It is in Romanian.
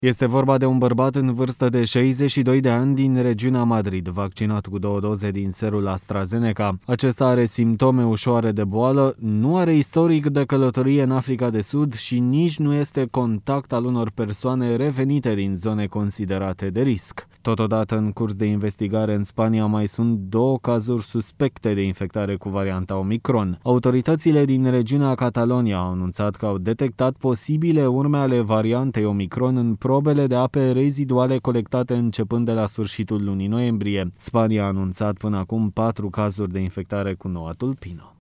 Este vorba de un bărbat în vârstă de 62 de ani din regiunea Madrid, vaccinat cu 2 doze din serul AstraZeneca. Acesta are simptome ușoare de boală, nu are istoric de călătorie în Africa de Sud și nici nu este contact al unor persoane revenite din zone considerate de risc. Totodată, în curs de investigare în Spania, mai sunt 2 cazuri suspecte de infectare cu varianta Omicron. Autoritățile din regiunea Catalonia au anunțat că au detectat posibile urme ale variantei Omicron în probele de ape reziduale colectate începând de la sfârșitul lunii noiembrie. Spania a anunțat până acum 4 cazuri de infectare cu noua tulpină.